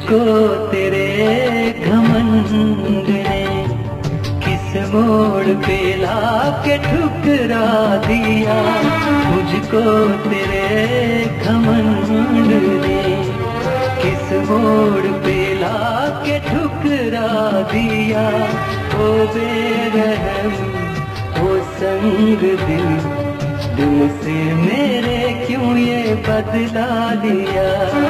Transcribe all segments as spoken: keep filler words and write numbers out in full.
मुझको तेरे घमंड ने किस मोड़ पे लाके ठुकरा दिया। मुझको तेरे घमंड ने किस मोड़ पे लाके ठुकरा दिया। ओ बेरहम ओ संग दिल, दिल से मेरे क्यों ये बदला लिया।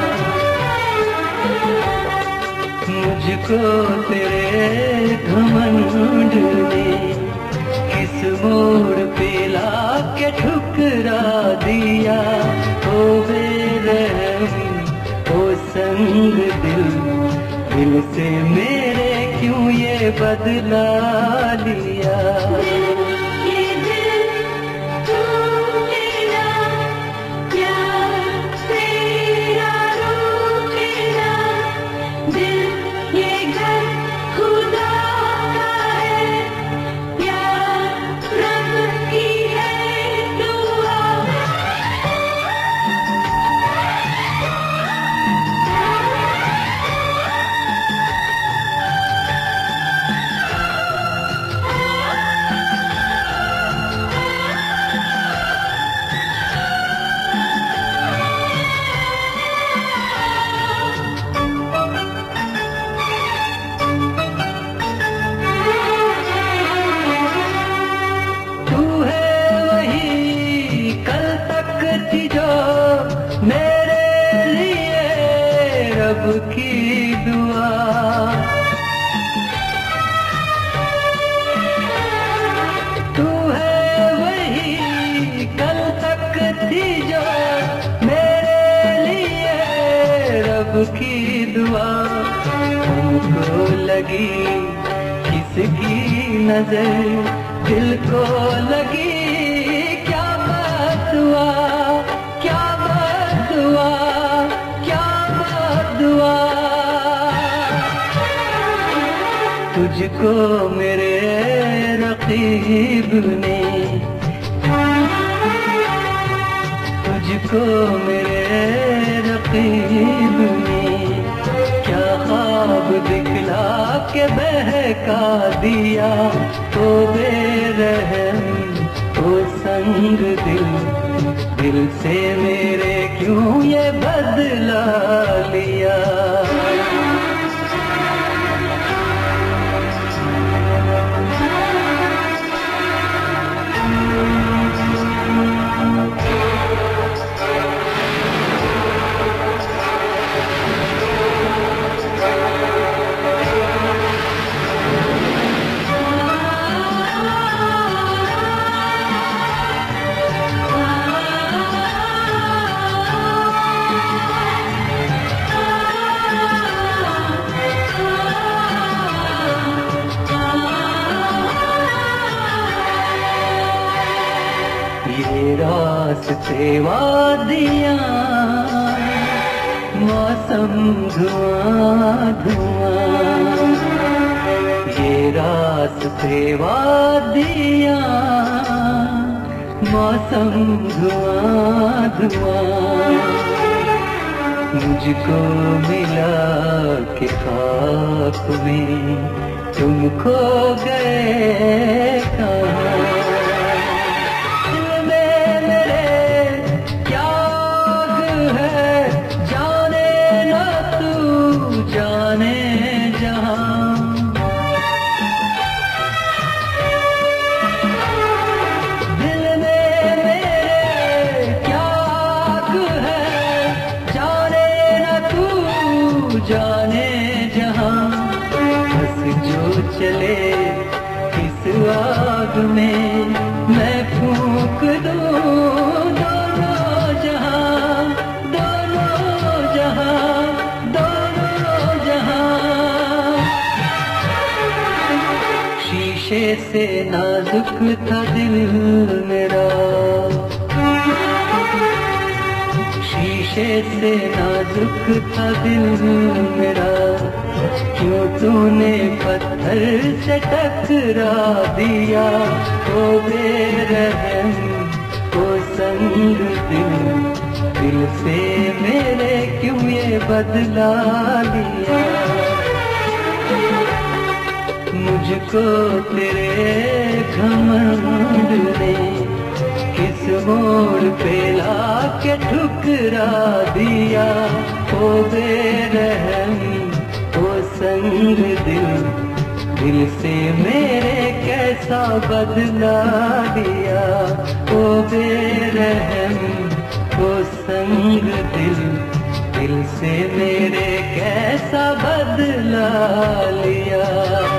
मुझको तेरे घमंड ने किस मोड़ पे लाके ठुकरा दिया। ओ बेरहम ओ संग दिल, दिल से मेरे क्यों ये बदला लिया। रब की दुआ तू है वही कल तक थी जो मेरे लिए रब की दुआ। हमको लगी किसकी नजर, दिल को लगी क्या बात हुआ, क्या बात हुआ, क्या बात हुआ। तुझको मेरे रकीब ने, तुझको मेरे रकीब ने क्या ख्वाब दिखला के बहका दिया। तो बेरहम ओ संग दिल, दिल से मेरे क्यों ये बदला लिया। ये रास्ते वादियाँ मौसम धुआं धुआं, ये रास्ते वादियाँ मौसम धुआं धुआं। मुझको मिला कि खाक में तुम खो गए कहाँ। जाने जहां बस जो चले इस आग में मैं फूंक दूं दोनों जहां, दोनों जहां, दोनों जहां। शीशे से नाजुक था दिल मेरा, शीशे से नाजुक था दिल मेरा। क्यों तूने पत्थर से टकरा दिया। ओ बेरहम ओ संग दिल, दिल से मेरे क्यों ये बदला लिया। मुझको तेरे घमंड ने किस मोड़ पे लाके ठुकरा दिया। ओ बेरहम ओ संग दिल, दिल से मेरे कैसा बदला लिया। ओ बेरहम ओ संग दिल, दिल से मेरे कैसा बदला लिया।